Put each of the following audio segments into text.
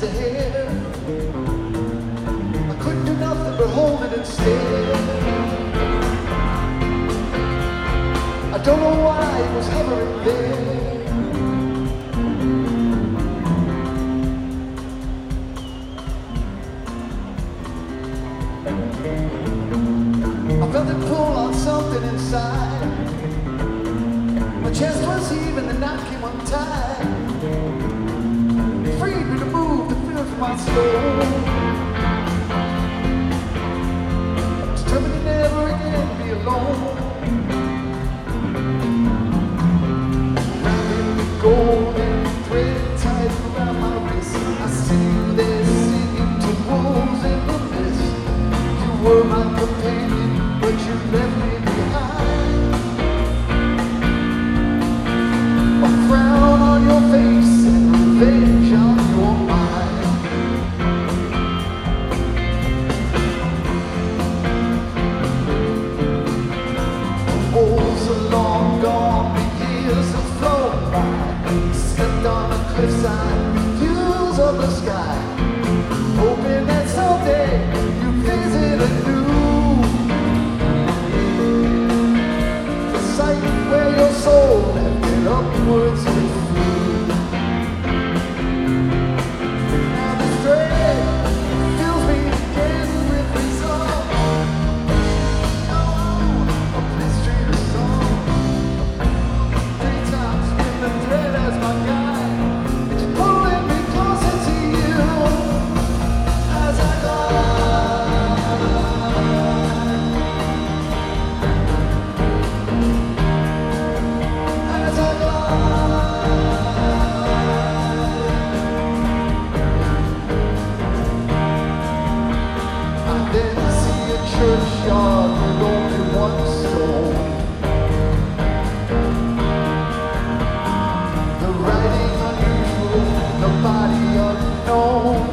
days ahead. I couldn't do nothing but hold it instead. I don't know why it was hovering there. I felt it pull on something inside. My chest was heaving, the knot came untied. It freed me to move the fear from my soul. Determined to never again be alone. Wrapping the golden thread tied around my wrist, I see you there singing to wolves in the mist. You were my companion, but you left me behind. A frown on your face and revenge on your mind. The wolves are long gone, the years have flown by. Slept on the cliffside, views of the sky, hoping that someday you visit anew. The site where your soul left it upwards and flew. Now this dread fills me again with resolve. Oh, a blistering song. 3 times with the thread as my guide, it's pulling me closer to you as I glide. As I glide, I then see a churchyard with only one stone. The writing unusual, the body unknown.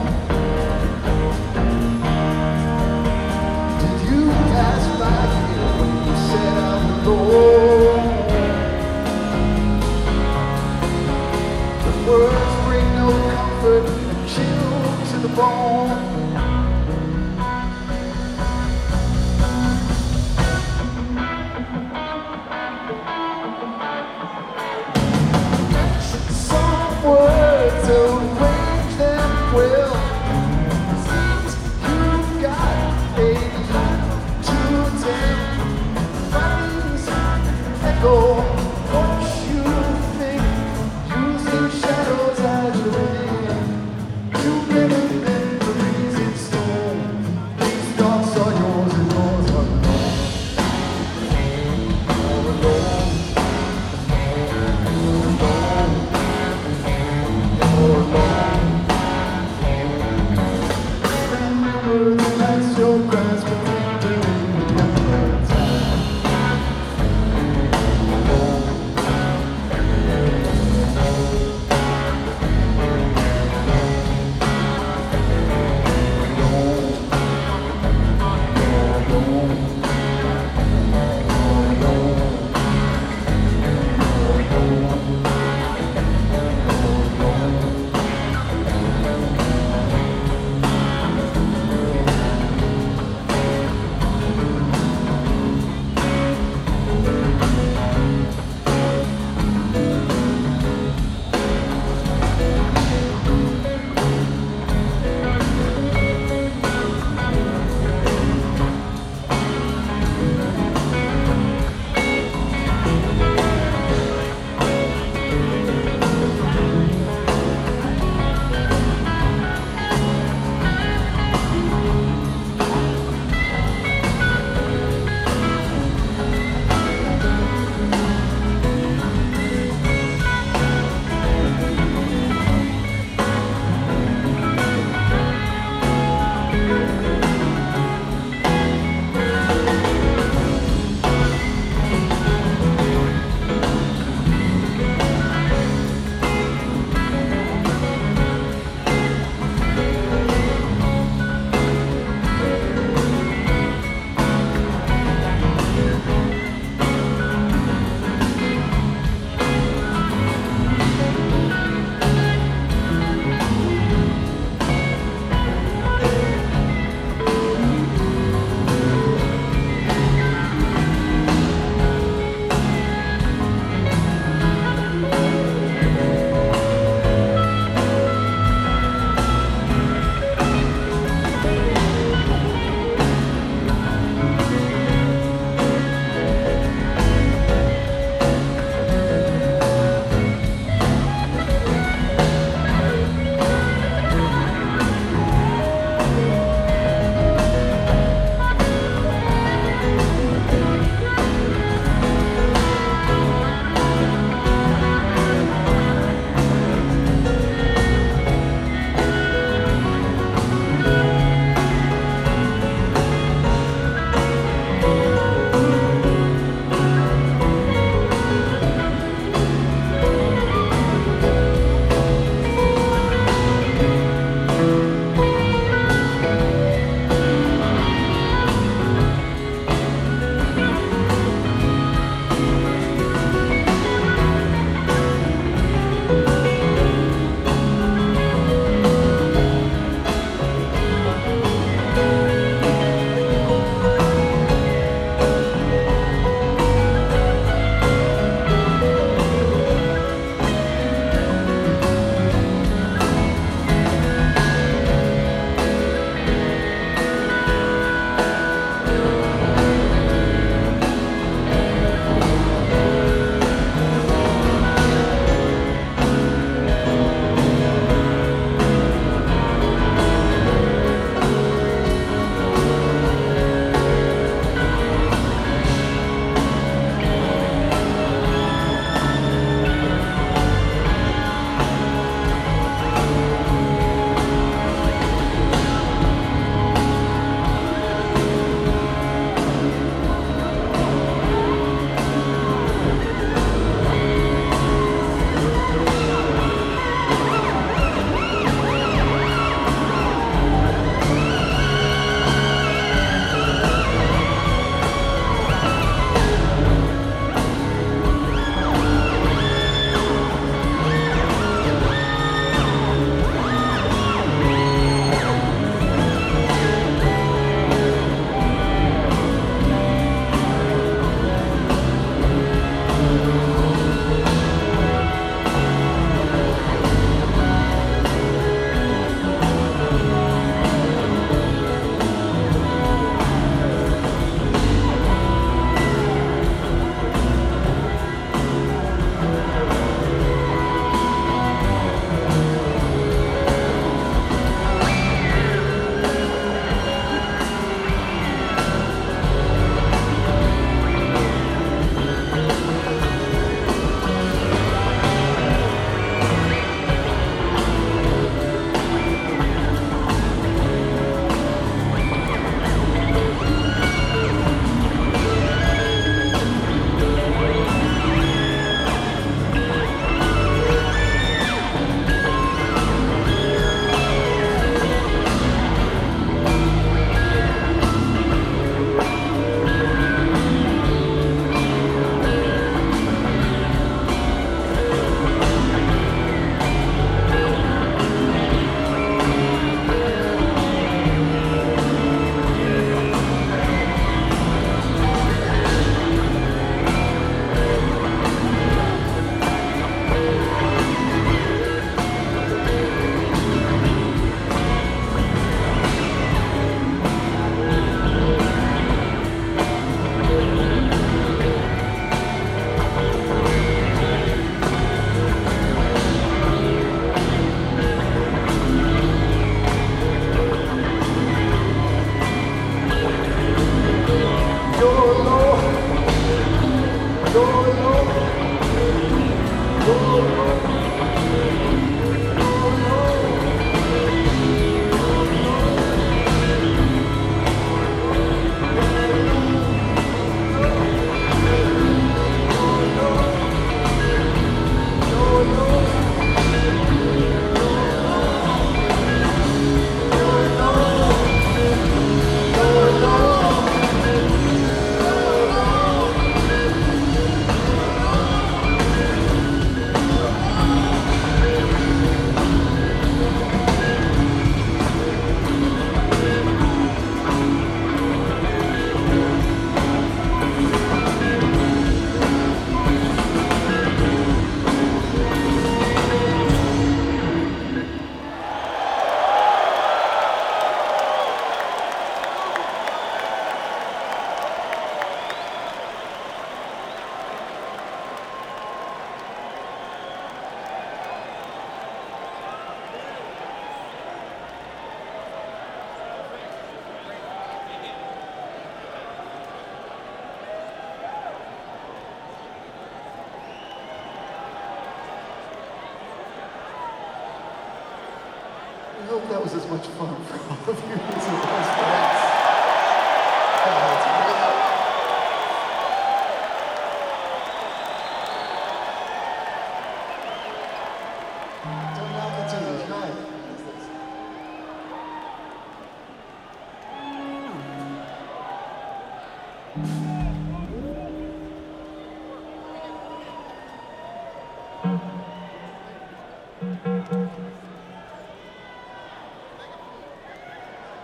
Did you pass by here when you said I'm alone? The words bring no comfort, a chill to the bone. Some words arrange them well. Seems you've got a lot to tell. Writings echo what you think, using shadows as your name. You live in memories in hope that was as much fun for all of you as it was for us. It's great. Don't knock it till you try it. Thank you.